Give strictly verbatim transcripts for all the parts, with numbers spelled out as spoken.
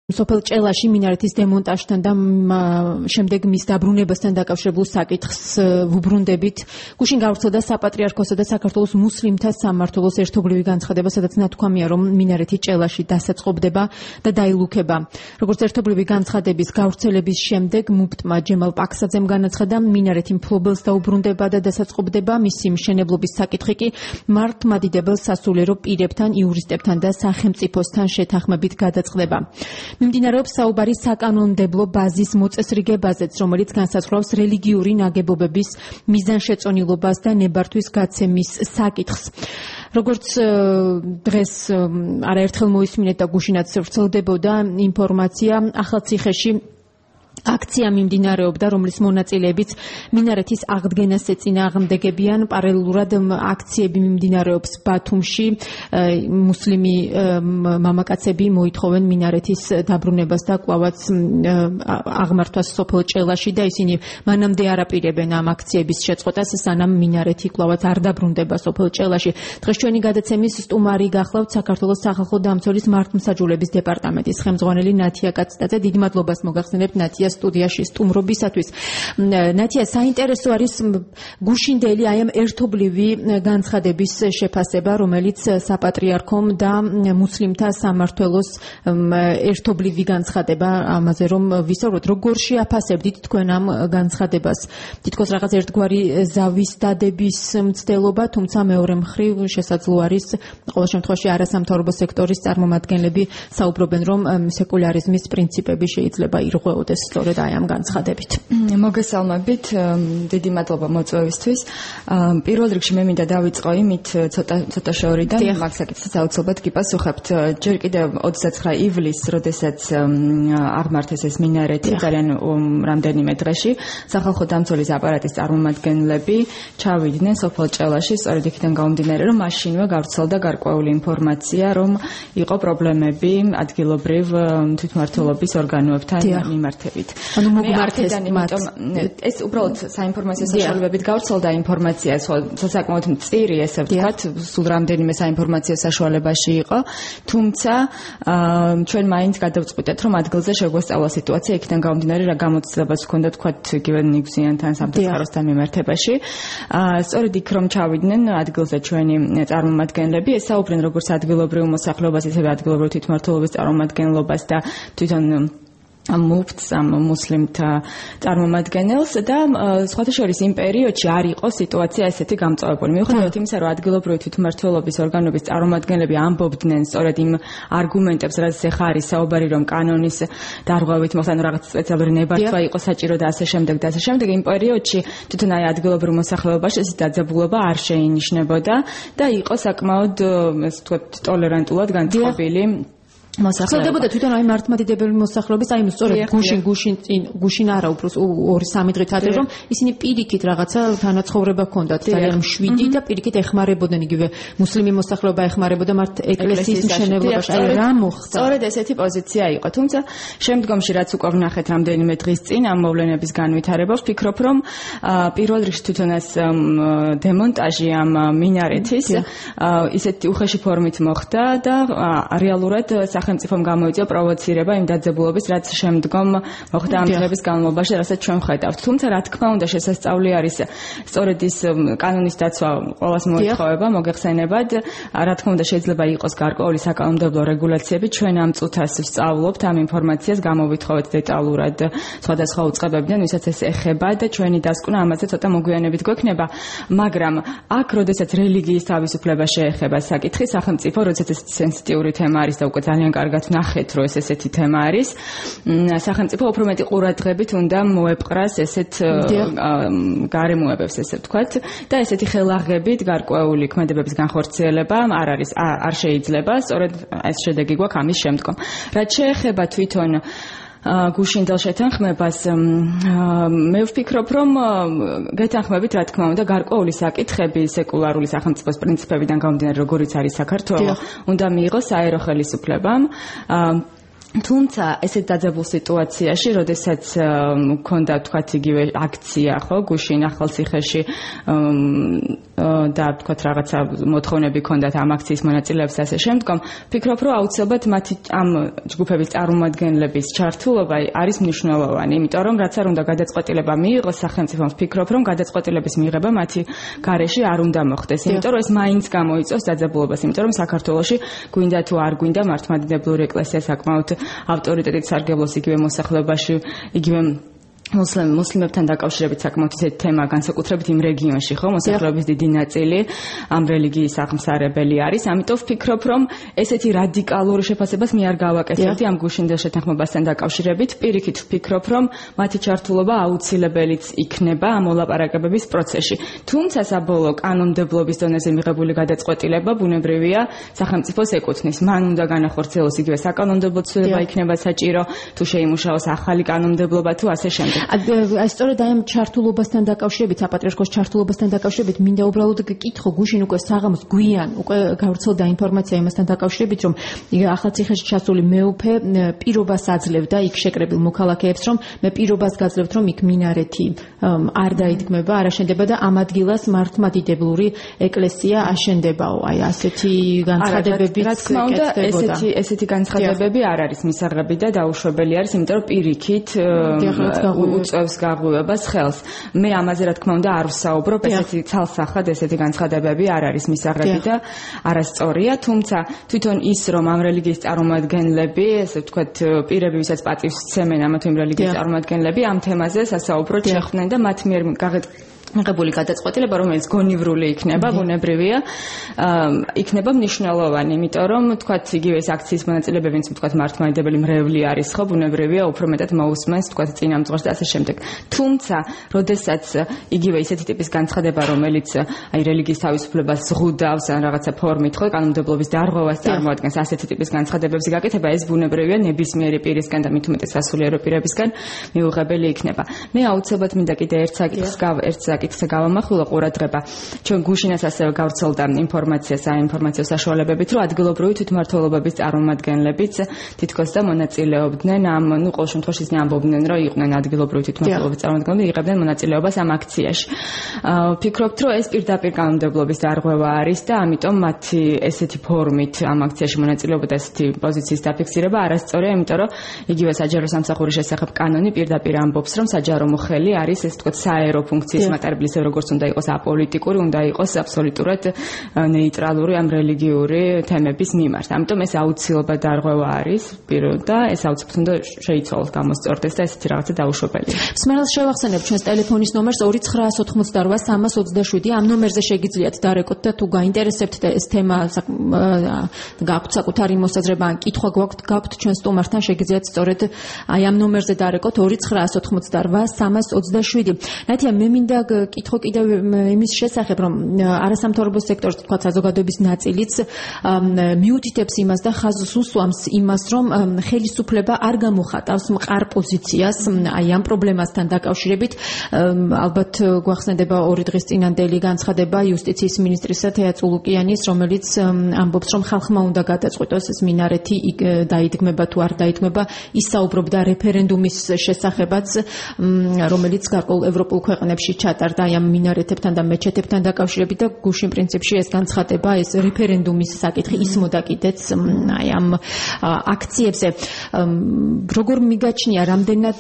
სოფელ ჭელაში მინარეთის დემონტაჟთან და შემდეგ მის დაბრუნებასთან დაკავშირებულ საკითხს ვუბრუნდებით. გუშინ გავრცელდა საპატრიარქოსა და საქართველოს მუსლიმთა სამმართველოს ერთობლივი განცხადება, სადაც ნათქვამია, რომ მინარეთი ჭელაში დასაწყობდება და დაილუქება. როგორც ერთობლივი განცხადების გავრცელების შემდეგ მუფტმა ჯემალ პაქსაძემ განაცხადა, მინარეთი მფლობელს დაუბრუნდება და დასაწყობდება, მისი მშენებლობის საკითხი კი მართლმადიდებელ სასულიერო პირებთან, იურისტებთან და სახელმწიფოსთან შეთანხმებით გადაწყდება. მიმდინარეობს საუბარი საკანონმდებლო ბაზის მოწესრიგებაზეც, რომელიც განსაზღვრავს რელიგიური ნაგებობების მიზანშეწონილობას და ნებართვის გაცემის საკითხს. როგორც დღეს არაერთხელ მოისმინეთ და გუშინაც ვრცელდებოდა ინფორმაცია, ახალციხეში აქცია მიმდინარეობდა, რომლის მონაწილეებიც მინარეთის აღდგენას ეწინააღმდეგებიან. პარალელურად აქციები მიმდინარეობს ბათუმში. მუსლიმი მამაკაცები მოითხოვენ მინარეთის დაბრუნებას და კვლავაც აღმართვას სოფელ ჭელაში და ისინი მანამდე არ აპირებენ ამ აქციების შეწყვეტას, სანამ მინარეთი კვლავაც არ დაბრუნდება სოფელ ჭელაში. დღეს ჩვენი გადაცემის სტუმარი გახლავთ საქართველოს სახალხო დამცველის მართლმსაჯულების დეპარტამენტის ხელმძღვანელი ნათია კაცტაძე. დიდ მადლობას მოგახსენებთ ნათია სტუდიაში სტუმრობისათვის. ნათია, საინტერესო არის გუშინდელი აი ამ ერთობლივი განცხადების შეფასება, რომელიც საპატრიარქომ და მუსლიმთა სამმართველოს ერთობლივი განცხადება, ამაზე რომ ვისაუბროთ, როგორ შეაფასებდით თქვენ ამ განცხადებას? თითქოს რაღაც ერთგვარი ზავის დადების მცდელობა, თუმცა მეორე მხრივ შესაძლო არის ყოველ შემთხვევაში არასამთავრობო სექტორის წარმომადგენლები საუბრობენ, რომ სეკულარიზმის პრინციპები შეიძლება ირღვეოდეს სწორედ აი ამ განცხადებით. მოგესალმებით, დიდი მადლობა მოწვევისთვის. პირველ რიგში მე მინდა დავიწყო იმით ცოტა ცოტა შორიდან, მაგ საკითხს აუცილებლად გიპასუხებთ. ჯერ კიდევ ოცდაცხრა ივლისს, როდესაც აღმართეს ეს მინარეთი, ძალიან რამდენიმე დღეში, სახალხო დამცველის აპარატის წარმომადგენლები ჩავიდნენ სოფელ ჭელაში, სწორედ იქიდან გამომდინარე, რომ მაშინვე გავრცელდა გარკვეული ინფორმაცია, რომ იყო პრობლემები ადგილობრივ თვითმმართველობის ორგანოებთან მიმართებით. ანუ მოგმართეს მათ. ეს უბრალოდ საინფორმაციო საშუალებებით გავრცელდა ინფორმაცია, საკმაოდ მწირი, ესე ვთქვათ, სულ რამდენიმე საინფორმაციო საშუალებაში იყო, თუმცა ჩვენ მაინც გადავწყვიტეთ, რომ ადგილზე შეგვესწავლა სიტუაცია, იქიდან გამომდინარე, რა გამოცდილებაც ჰქონდა, თქვათ, იგივე ნიგზიანთან სამწუხაროსთან მიმართებაში. სწორედ იქ რომ ჩავიდნენ ადგილზე ჩვენი წარმომადგენლები, ესაუბრნენ როგორც ადგილობრივ მოსახლეობას, ისევე ადგილობრივ თვითმმართველობის წარმომადგენლობას და თვითონ მუფტს, ამ მუსლიმთა წარმომადგენელს და სხვათა შორის იმ პერიოდში არ იყო სიტუაცია ესეთი გამწვავებული. მიუხედავად იმისა, რომ ადგილობრივი თვითმმართველობის ორგანოების წარმომადგენლები ამბობდნენ სწორედ იმ არგუმენტებს, რაც ეხა არის საუბარი, რომ კანონის დარღვევით მოხდა რაღაც სპეციალური ნებართვა იყო საჭირო და ასე შემდეგ და ასე შემდეგ, იმ პერიოდში თვითონ აი ადგილობრივ მოსახლეობაში ეს დაძაბულობა არ შეინიშნებოდა და იყო საკმაოდ, ასე ვთქვათ, ტოლერანტულად განწყობილი. ხსოვდებოდა თვითონ აი მართლმადიდებელი მოსახლეობის, აი სწორედ გუშინ გუშინ წინ გუშინ არა უბრალოდ ორი სამი დღით ადრე, რომ ისინი პირიქით რაღაცა თანაცხოვრება ჰქონდათ ძალიან მშვიდი და პირიქით ეხმარებოდნენ, იგივე მუსლიმი მოსახლეობა ეხმარებოდა მართ ეკლესიის მშენებლობაში. აი რა მოხდა? სწორედ ესეთი პოზიცია იყო, თუმცა შემდგომში რაც უკვე ვნახეთ რამდენიმე დღის წინ ამ მოვლენების განვითარებას, ვფიქრობ, რომ პირველ რიგში თვითონ ეს დემონტაჟი ამ მინარეთის ისეთი უხეში ფორმით მოხდა და რეალურად სახელმწიფომ გამოიწვია პროვოცირება იმ დაძაბულობის, რაც შემდგომ მოხდა ამ დღების განმავლობაში, რასაც ჩვენ ხედავთ. თუმცა რა თქმა უნდა შესაძლებელი არის სწორედ ის კანონის დაცვა ყოველას მოითხოვება, მოგეხსენებათ, რა თქმა უნდა შეიძლება იყოს გარკვეული საკანონმდებლო რეგულაციები, ჩვენ ამ წუთას ვსწავლობთ ამ ინფორმაციას, გამოვითხოვეთ დეტალურად სხვადასხვა უწყებებიდან, ვისაც ეს ეხება და ჩვენი დასკვნა ამაზე ცოტა მოგვიანებით გვექნება, მაგრამ აქ, როდესაც რელიგიის თავისუფლება შეეხება საკითხი, სახელმწიფო, როდესაც ეს სენსიტიური თემა არის და უკვე ძალიან კარგად ვნახეთ, რომ ეს ესეთი თემა არის. სახელმწიფო უფრო მეტი ყურადღებით უნდა მოეპყრას ესეთ გარემოებებს, ესე ვთქვათ, და ესეთი ხელაღებით გარკვეული ქმედებების განხორციელება არ არის, არ შეიძლება, სწორედ ეს შედეგი გვაქვს ამის შემდგომ. რაც შეეხება თვითონ გუშინდელ შეთანხმებას, მე ვფიქრობ, რომ გეთანხმებით, რა თქმა უნდა, გარკვეული საკითხები სეკულარული სახელმწიფოს პრინციპებიდან გამომდინარე, როგორიც არის საქართველო, უნდა მიიღოს საერო ხელისუფლებამ. თუმცა ესეთ დაძაბულ სიტუაციაში, როდესაც მქონდა თქვათ იგივე აქცია, ხო, გუშინ ახალციხეში და თქვათ რაღაცა მოთხოვნები ქონდათ ამ აქციის მონაწილეებს ასე შემდგომ, ვფიქრობ, რომ აუცილებლად მათი ამ ჯგუფების წარმომადგენლების ჩართულობა არის მნიშვნელოვანი, იმიტომ რომ რაც არ უნდა გადაწყვეტილება მიიღოს სახელმწიფომ, ვფიქრობ, რომ გადაწყვეტილების მიღება მათი გარეშე არ უნდა მოხდეს, იმიტომ რომ ეს მაინც გამოიწვევს დაძაბულობას, იმიტომ რომ საქართველოში გვინდა თუ არ გვინდა მართლმადიდებლური ეკლესია საკმაოდ ავტორიტეტით სარგებლობს იგივე მოსახლეობაში, იგივე მუსლიმ მუსლიმებთან დაკავშირებით საკმაოდ ისეთი თემა განსაკუთრებით იმ რეგიონში, ხო, მოსახლეობის დიდი ნაწილი ამ რელიგიის აღმსარებელი არის. ამიტომ ვფიქრობ, რომ ესეთი რადიკალური შეფასებას მე არ გავაკეთებდი ამ გუშინდელ შეთანხმებასთან დაკავშირებით. პირიქით ვფიქრობ, რომ მათი ჩართულობა აუცილებელიც იქნება ამ მოლაპარაკებების პროცესში. თუმცა საბოლოო კანონმდებლობის დონეზე მიღებული გადაწყვეტილება ბუნებრივია სახელმწიფოს ეკუთვნის. მან უნდა განახორციელოს იგივე საკანონმდებლო ცვლილება იქნება საჭირო, თუ შეიმუშაოს ახალი კანონმდებლობა თუ ასე შემდეგ. აი სწორედ აი ამ ჩართულობასთან დაკავშირებით, საპატრიარქოს ჩართულობასთან დაკავშირებით, მინდა უბრალოდ გკითხო, გუშინ უკვე საღამოს გვიან უკვე გავრცელდა ინფორმაცია იმასთან დაკავშირებით, რომ ახალციხეში ჩასული მეუფე პირობას აძლევდა იქ შეკრებილ მოქალაქეებს, რომ მე პირობას გაძლევთ, რომ იქ მინარეთი არ დაიდგმება, არ აშენდება და ამ ადგილას მართლმადიდებლური ეკლესია აშენდებაო. აი ასეთი განცხადებებიც კეთდებოდა. ესეთი ესეთი განცხადებები არ არის მისაღები და დაუშვებელი არის, იმიტომ რომ პირიქით უწევს გაღვივებას ხელს. მე ამაზე რა თქმა უნდა არ ვსაუბრობ, ესეთი ცალსახად ესეთი განცხადებები არ არის მისაღები და არასწორია, თუმცა თვითონ ის რომ ამ რელიგიის წარმომადგენლები, ესე ვთქვათ, პირები, ვისაც პატივს სცემენ ამა თუ იმ რელიგიის წარმომადგენლები, ამ თემაზე სასაუბროდ შეხვდნენ და მათ მიერ მიღებული გადაწყვეტილება, რომელიც გონივრული იქნება, ბუნებრივია, იქნება მნიშვნელოვანი, იმიტომ რომ თქვათ იგივე ეს აქციის მონაწილეები, ვინც თქვათ მართლმადიდებელი მრევლი არის, ხო, ბუნებრივია, უფრო მეტად მოусმენს თქვათ წინამძღოლს და ასე შემდეგ. თუმცა, როდესაც იგივე ისეთი ტიპის განცხადება, რომელიც აი რელიგიის თავისუფლებას ზღუდავს ან რაღაცა ფორმით, ხო, კანონმდებლობის დარღვევას წარმოადგენს, ასეთი ტიპის განცხადებებს გაკეთება, ეს ბუნებრივია ნებისმიერი პირისგან და მით უმეტეს სასულიერო პირებისგან მიუღებელი იქნება. მე აუცილებლად მინდა კიდე ერთ საკითხს ერთ საკითხზე გავამახვილო ყურადღება. ჩვენ გუშინაც ასევე გავრცელდა ინფორმაცია საინფორმაციო საშუალებებით, რომ ადგილობრივი თვითმმართველობების წარმომადგენლებიც თითქოს და მონაწილეობდნენ ამ, ну, ყოველ შემთხვევაში ისინი ამბობდნენ, რომ იყვნენ ადგილობრივი თვითმმართველობის წარმომადგენლები, იღებდნენ მონაწილეობას ამ აქციაში. ვფიქრობთ, რომ ეს პირდაპირ კანონმდებლობის დარღვევა არის და ამიტომ მათი ესეთი ფორმით ამ აქციაში მონაწილეობა და ესეთი პოზიციის დაფიქსირება არასწორია, იმიტომ რომ იგივე საჯარო სამსახურის შესახებ კანონი პირდაპირ ამბობს, რომ საჯარო მოხელი არის, ეს თქვათ, საერო ფუნქციის მატარებლის, როგორც უნდა იყოს აპოლიტიკური, უნდა იყოს აბსოლუტურად ნეიტრალური ამ რელიგიური თემების მიმართ. ამიტომ ეს აუცილებლად დარღვევა არის და ეს აუცილებლად უნდა შეიცვალოს, გამოსწორდეს და ესეთი რაღაცა დაუშვებელია. მსმენელს შევახსენებ ჩვენს ტელეფონის ნომერს ორი ცხრა ოთხმოცდა რვა სამას ოცდაშვიდი. ამ ნომერზე შეგიძლიათ დარეკოთ და თუ გაინტერესებთ და ეს თემა გაქვთ საკუთარი მოსაზრება ან კითხვა გაქვთ ჩვენ სტუმართან, შეგიძლიათ სწორედ აი ამ ნომერზე დარეკოთ ორი ცხრა ოთხმოცდა რვა სამას ოცდაშვიდი. ნათია, მე მინდა კითხო კიდევ იმის შესახებ, რომ არასამთავრობო სექტორის, თქვა, საზოგადოების ნაწილიც მიუთითებს იმას და ხაზს უსვამს იმას, რომ ხელისუფლება არ გამოხატავს მყარ პოზიციას აი ამ პრობლემასთან დაკავშირებით. ალბათ გვახსენდება ორი დღის წინანდელი განცხადება იუსტიციის მინისტრისა თეა წულუკიანის, რომელიც ამბობს, რომ ხალხმა უნდა გადაწყვიტოს ეს მინარეთი დაიდგმება თუ არ დაიდგმება. ის საუბრობდა რეფერენდუმის შესახებაც, რომელიც გარკვეულ ევროპულ ქვეყნებში ჩატარდა აი ამ მინარეთებთან და მეჩეთებთან დაკავშირებით და გუშინ პრინციპში ეს განცხადება, ეს რეფერენდუმის საკითხი ისმოდა კიდეც აი ამ აქციებზე. როგორ მიგაჩნია, რამდენად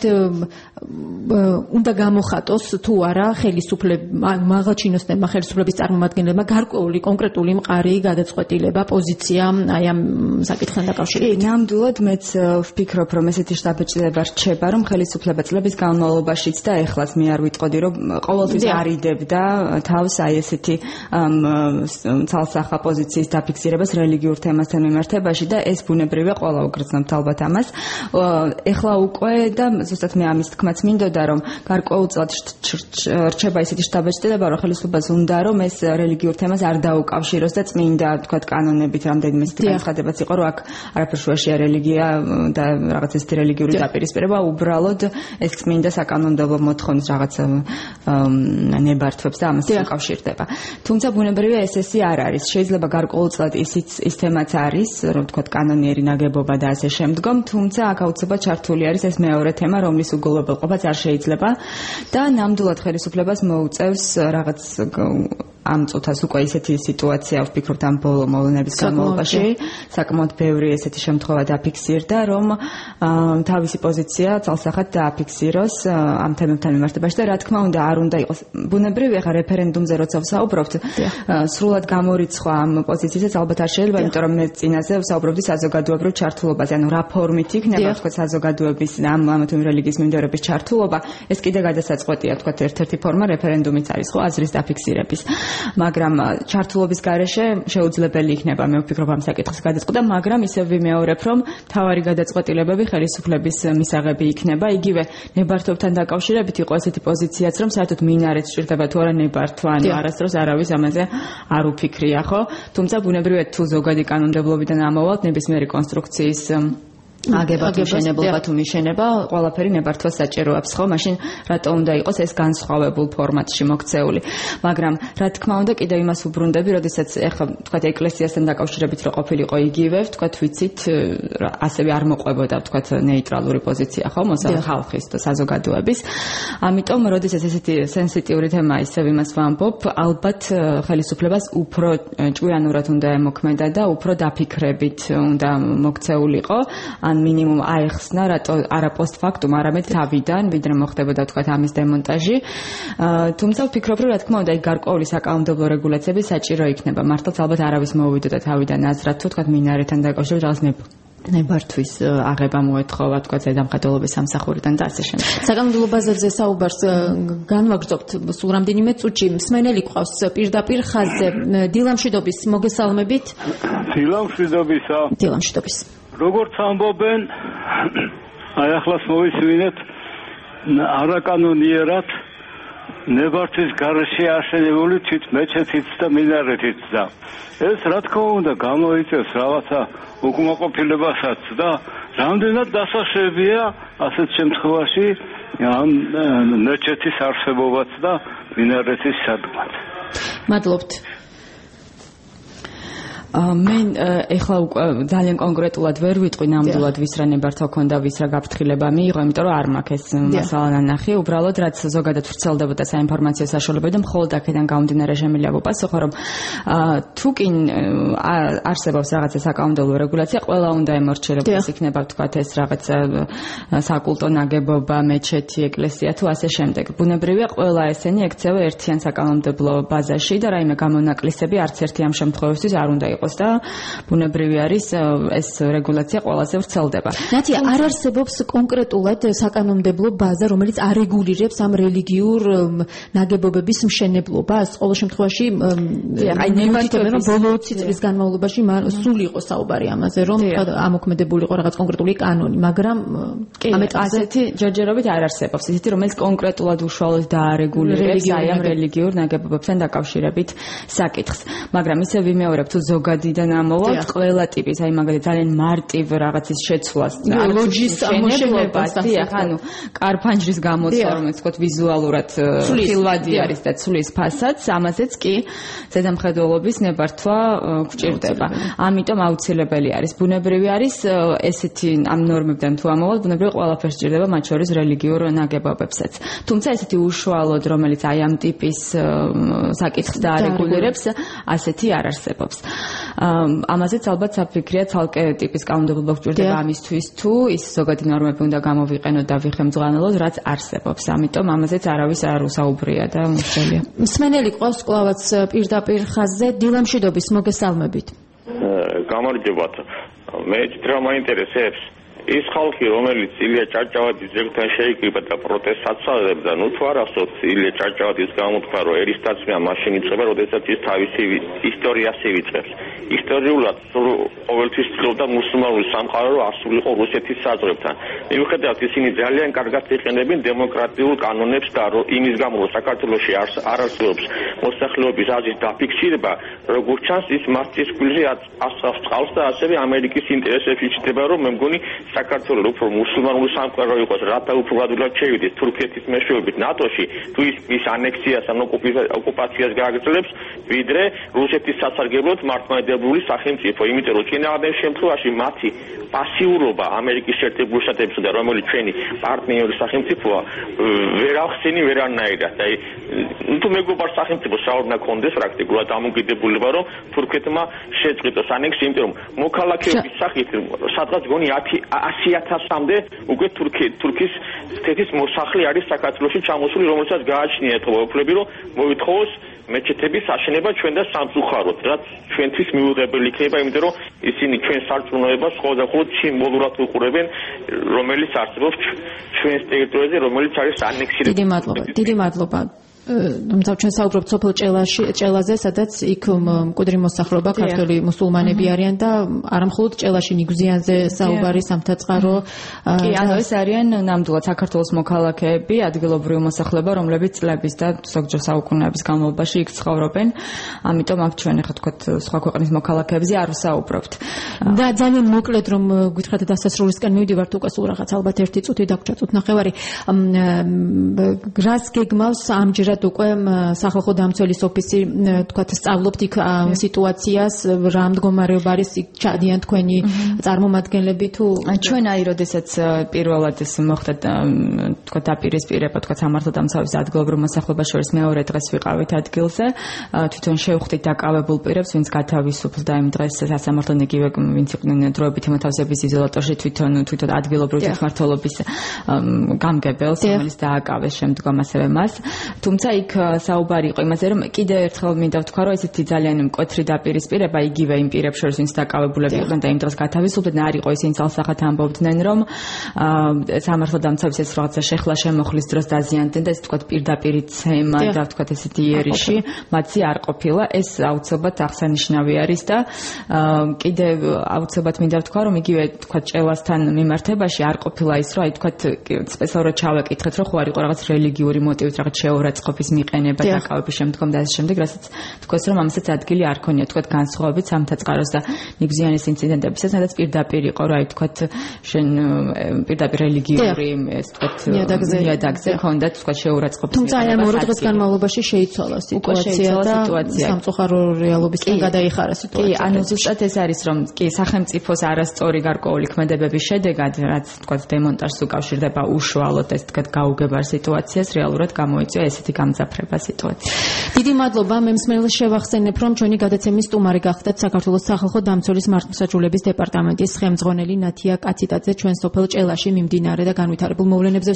უნდა გამოხატოს თუ არა ხელისუფლება, მაღალჩინოსნებმა, ხელისუფლების წარმომადგენლებმა გარკვეული კონკრეტული მყარი გადაწყვეტილება, პოზიცია აი ამ საკითხთან დაკავშირებით? ნამდვილად მეც ვფიქრობ, რომ ესეთი შთაბეჭდილება რჩება, რომ ხელისუფლება წლების განმავლობაშიც და ეხლაც მე არ ვიტყოდი, რომ ყოველთვის არიდებდა თავს აი ესეთი ცალსახა პოზიციის დაფიქსირებას რელიგიურ თემასთან მიმართებაში და ეს ბუნებრივია, ყველა უგრძნობთ ალბათ ამას. ეხლა უკვე და ზუსტად მე ამის თქმაც მინდოდა, რომ გარკვეულწილად რჩება ისეთი შთაბეჭდილება, რომ ხელისუფლებას უნდა, რომ ეს რელიგიურ თემას არ დაუკავშიროს და წმინდა, თქვათ, კანონებით რამდენიმე ისეთი განცხადებაც იყო, რომ აქ არაფერ შუაშია რელიგია და რაღაც ესეთი რელიგიური დაპირისპირება, უბრალოდ ეს წმინდა საკანონმდებლო მოთხოვნის რაღაც ნებართვებს და ამას უკავშირდება. თუმცა ბუნებრივია ეს ესე არ არის. შეიძლება გარკვეულწილად ისიც ის თემაც არის, რომ თქვათ კანონიერი ნაგებობა და ასე შემდგომ, თუმცა აქ აუცილებლად ჩართული არის ეს მეორე თემა, რომლის უგულებელყოფაც არ შეიძლება და ნამდვილად ხელისუფლებას მოუწევს რაღაც ამ წუთას უკვე ისეთი სიტუაცია ვფიქრობთ ამ ბოლო მოვლენების განმავლობაში საკმაოდ ბევრი ესეთი შემთხვევა დაფიქსირდა, რომ თავისი პოზიცია ძალსახად დააფიქსიროს ამ თემებთან მიმართებაში და რა თქმა უნდა არ უნდა იყოს ბუნებრივია ხა რეფერენდუმზე როცა ვსაუბრობთ სრულად გამორიცხვა ამ პოზიციისას ალბათ არ შეიძლება, იმიტომ რომ მე წინაზე ვსაუბრობდი საზოგადოებრივ ჩართულობაზე, ანუ რა ფორმით იქნება თქვა საზოგადოების ამ ამ თუ რელიგიის მიმდევრების ჩართულობა, ეს კიდე გადასაწყვეტია თქვა ერთ-ერთი ფორმა რეფერენდუმიც არის ხო აზრის დაფიქსირების, მაგრამ ჩართულობის გარეშე შეუძლებელი იქნება მე ვფიქრობ ამ საკითხის გადაწყვეტა, მაგრამ ისევ ვიმეორებ რომ თავარი გადაწყვეტილებები ხელისუფლების მისაღები იქნება, იგივე ნებართვებთან დაკავშირებით იყო ესეთი პოზიციაც რომ საერთოდ მინარეთს სჭირდება თუ არა ნებართვა, ანუ არასდროს არავის ამაზე არ უფიქრია ხო, თუმცა ბუნებრივია თუ ზოგადი კანონმდებლობიდან ამოვალთ ნებისმიერი კონსტრუქციის აგება თუ მშენებლობა თუ მიშენება, ყველაფერი ნებართვას საჭიროებს ხო, მაშინ რატო უნდა იყოს ეს განსხვავებულ ფორმატში მოქცეული. მაგრამ რა თქმა უნდა კიდევ იმას უბრუნდები, როდესაც ეხლა თქვა ეკლესიასთან დაკავშირებით რო ყოფილიყო იგივე, თქვა ვიცით, ასევე არ მოყვებოდა თქვა ნეიტრალური პოზიცია ხო, მოსა ხალხის და საზოგადოების. ამიტომ როდესაც ესეთი სენსიტიური თემა ისევ იმას ვამბობ, ალბათ ხელისუფლებას უფრო ჭკვიანურად უნდა ემოქმედა და უფრო დაფიქრებით უნდა მოქცეულიყო. მინიმუმ აეხსნა რატო არა პოსტფაქტუმ, არამედ თავიდან, ვიდრე მოხდებოდა თქვათ ამის დემონტაჟი. თუმცა ვფიქრობ, რომ რა თქმა უნდა, იქ გარკვეული საკანონმდებლო რეგულაციები საჭირო იქნება. მართლაც ალბათ არავის მოუვიდოდა თავიდან აზრად, თუ თქვათ მინარეთთან დაკავშირებით რაღაც ნებართვის აღება მოეთხოვა თქვათ ზედამხედველობის სამსახურიდან და ასე შემდეგ. საკანონმდებლო ბაზებზე საუბარს განვაგრძობთ სულ რამდენიმე წუთში. მსმენელი გვყავს პირდაპირ ხაზზე. დილამშვიდობის მოგესალმებით. დილამშვიდობისა. დილამშვიდობის. როგორც ამბობენ, აი ახლაც მოვისმინეთ არაკანონიერად ნებართვის გარეშე აშენებული თვით მეჩეთიც და მინარეთიც და ეს რა თქმა უნდა გამოიწევს რაღაცა უკმაყოფილებასაც და რამდენად დასაშვებია ასეთ შემთხვევაში ამ მეჩეთის არსებობაც და მინარეთის სადგმაც. მადლობთ. მე ეხლა ძალიან კონკრეტულად ვერ ვიტყვი ნამდვილად ვის რა ნებართა ქონდა, ვის რა გაფრთხილება მიიღო, იმიტომ რომ არ მაქვს ეს მასალა ნანახი, უბრალოდ რაც ზოგადად ვრცელდებოდა საინფორმაციო საშუალებები და მხოლოდ აქედან გამომდინარე შემიძლია ვუპასუხო, რომ თუ კი არსებობს რაღაცა საკანონმდებლო რეგულაცია, ყველა უნდა ემორჩილებდეს, იქნება თქვათ ეს რაღაცა საკულტო ნაგებობა, მეჩეთი, ეკლესია თუ ასე შემდეგ. ბუნებრივია ყველა ესენი ექცევა ერთიან საკანონმდებლო ბაზაში და რაიმე გამონაკლისები არც ერთი ამ შემთხვევისთვის არ უნდა იყოს და ბუნებრივი არის ეს რეგულაცია ყველაზე ვრცელდება. ნათი, არ არსებობს კონკრეტულად საკანონმდებლო ბაზა, რომელიც არეგულირებს ამ რელიგიურ ნაგებობების მშენებლობას. ყოველ შემთხვევაში აი ნებართვები რომ ბოლო ოცი წლის განმავლობაში სულ იყო საუბარი ამაზე, რომ ამოქმედებული იყო რაღაც კონკრეტული კანონი, მაგრამ ამეთ ასეთი ჯერჯერობით არ არსებობს. ისეთი რომელიც კონკრეტულად უშუალოდ დაარეგულირებს აი ამ რელიგიურ ნაგებობებთან დაკავშირებით საკითხს. მაგრამ ისე ვიმეორებ თუ ზოგადიდან ამოვალთ ყველა ტიპის, აი მაგალითად ძალიან მარტივ რაღაცის შეცვლას, ლოჯის ამოშენებას, ანუ კარფანჯრის გამოცვა, რომელიც თქო ვიზუალურად ხილვადი არის და ცვლის ფასადს, ამაზეც კი ზედამხედველობის ნებართვა გვჭირდება. ამიტომ აუცილებელი არის. ბუნებრივი არის ესეთი ამ ნორმებიდან თუ ამოვალთ, ბუნებრივი ყველაფერს სჭირდება, მათ შორის რელიგიურ ნაგებობებსაც. თუმცა ესეთი უშუალოდ, რომელიც აი ამ ტიპის საკითხს დაარეგულირებს, ასეთი არ არსებობს. ამაზეც ალბათ საფიქრია ცალკე ტიპის კანონმდებლობა გვჭირდება ამისთვის, თუ ის ზოგადი ნორმები უნდა გამოვიყენოთ და ვიხემძღვანელოთ, რაც არსებობს. ამიტომ ამაზეც არავის არ უსაუბრია და მშვენია. მსმენელი ყავს კლავაც პირდაპირ ხაზზე. დილამშვიდობის მოგესალმებით. გამარჯობათ. მე რა მაინტერესებს ის ხალხი, რომელიც ილია ჭავჭავაძის ძეგლთან შეიკრიბა და პროტესტს აცალებდა, ნუ თუ არ ახსოვთ ილია ჭავჭავაძის გამოთქვა, რომ ერისთაცმია მაშინ იწყება, როდესაც ის თავისი ისტორიას ივიწყებს. ისტორიულად ყოველთვის ცდილობდა მუსულმანური სამყარო, რომ ასულიყო რუსეთის საზღვრებთან. მიუხედავად ისინი ძალიან კარგად იყენებენ დემოკრატიულ კანონებს და იმის გამო, რომ საქართველოში არ არსებობს მოსახლეობის აზრის დაფიქსირება, როგორც ჩანს, ის მასწის კვილზე აწავს წყალს და ასევე ამერიკის ინტერესებში ჩნდება, რომ მე მგონი საქართველოს უფრო მუსლიმანური სამყარო იყოს, რათა უფრო ადვილად შევიდეს თურქეთის მეშვეობით ნატოში, თუ ის ის ანექსიას ან ოკუპაციას გააგრძელებს, ვიდრე რუსეთის სასარგებლოდ მართლმადიდებლური სახელმწიფო. იმიტომ რომ წინააღმდეგ შემთხვევაში მათი პასიურობა ამერიკის შეერთებულ შტატებში და რომელიც ჩვენი პარტნიორი სახელმწიფოა, ვერ ახსენი ვერანაირად. აი, თუ მეგობარ სახელმწიფოს რა უნდა კონდეს პრაქტიკულად დამოკიდებულება, რომ თურქეთმა შეწყვიტოს ანექსია, იმიტომ რომ მოქალაქეობის სახით სადღაც გონი ასი ათასამდე უკვე თურქის თეთის მოსახლე არის საქართველოში ჩამოსული, რომელსაც გააჩნია ეთხოვლები, რომ მოითხოვოს მეჩეთების აშენება ჩვენ და სამწუხაროდ, რაც ჩვენთვის მიუღებელი იქნება, იმიტომ რომ ისინი ჩვენ სარწმუნოებას მხოლოდ სიმბოლურად უყურებენ, რომელიც არსებობს ჩვენს ტერიტორიაზე, რომელიც არის ანექსირებული. დიდი მადლობა. დიდი მადლობა. თუმცა ჩვენ საუბრობთ სოფელ ჭელაში, ჭელაზე, სადაც იქ მკვიდრი მოსახლეობა ქართველი მუსულმანები არიან და არა მხოლოდ ჭელაში, ნიგზიანზე საუბარი, სამთაწყარო. კი, ანუ ეს არიან ნამდვილად საქართველოს მოქალაქეები, ადგილობრივი მოსახლეობა, რომლებიც წლების და ზოგჯერ საუკუნეების განმავლობაში იქ ცხოვრობენ. ამიტომ აქ ჩვენ ახლა თქვათ სხვა ქვეყნის მოქალაქეებზე არ ვსაუბრობთ. და ძალიან მოკლედ რომ გითხრათ დასასრულისკენ მივდივართ უკვე სულ რაღაც ალბათ ერთი წუთი დაგვრჩა წუთ ნახევარი. რას გეგმავს ამჯერად უკვე სახალხო დამცველის ოფისი თქვათ სწავლობთ იქ სიტუაციას რა მდგომარეობა არის იქ ჩადიან თქვენი წარმომადგენლები თუ ჩვენ აი როდესაც პირველად ეს მოხდა თქვათ დაპირისპირება თქვათ სამართალ დამცველის ადგილობრივ მოსახლეობას შორის მეორე დღეს ვიყავით ადგილზე თვითონ შევხვდით დაკავებულ პირებს ვინც გათავისუფლდა იმ დღეს სასამართლო იგივე ვინც იყვნენ დროებით მოთავსების იზოლატორში თვითონ თვითონ ადგილობრივ თვითმმართველობის გამგებელს რომელიც დააკავეს შემდგომ ასევე მას თუმცა იქ საუბარი იყო იმაზე რომ კიდევ ერთხელ მინდა ვთქვა რომ ესეთი ძალიან მკვეთრი დაპირისპირება იგივე იმ პირებს შორის ვინც დაკავებულები იყვნენ და იმ დროს გათავისუფლდნენ არ იყო ისინი ძალსახად ამბობდნენ რომ სამართალ დამცველის ეს რაღაცა შეხლა შემოხლის დროს დაზიანდნენ და ეს თქვა პირდაპირ ცემა და თქვა ესეთი იერიში მათი არ ყოფილა ეს აუცილებლად აღსანიშნავი არის და კიდევ აუცილებლად მინდა ვთქვა რომ იგივე თქვა ჭელასთან მიმართებაში არ ყოფილა ის რომ აი თქვა სპეციალურად ჩავეკითხეთ რომ ხო არ იყო რაღაც რელიგიური მოტივით რაღაც შეურაცხყოფის მიყენება დაკავების შემდგომ და ამ შემდეგ რასაც თქვას რომ ამასაც ადგილი არ ქონია თქვა განსხვავებით სამთაწყაროს და ნიგზიანის ინციდენტებისა სადაც პირდაპირ იყო რა აი თქვა შენ პირდაპირ რელიგიური ეს თქვა ნიადაგზე ქონდა თქვა შეურაცხყოფის თუმცა აი ამ ორი დღის განმავლობაში შეიცვალა სიტუაცია და სამწუხარო რეალობისგან გადაიხარა სიტუაცია. კი, ანუ ზუსტად ეს არის რომ კი სახელმწიფოს არასწორი გარკვეული ქმედებების შედეგად რაც თქვა დემონტაჟს უკავშირდება უშუალოდ ეს თქვა გაუგებარ სიტუაციას რეალურად გამოიწვია ესეთი გამძაფრება სიტუაცია. დიდი მადლობა მე მსმენელს შევახსენებ რომ ჩვენი გადაცემის სტუმარი გახდათ საქართველოს სახალხო დამცველის მართლმსაჯულების დეპარტამენტის ხელმძღვანელი ნათია კაციტაძე ჩვენ სოფელ ჭელაში მიმდინარე და განვითარებულ მოვლენებზე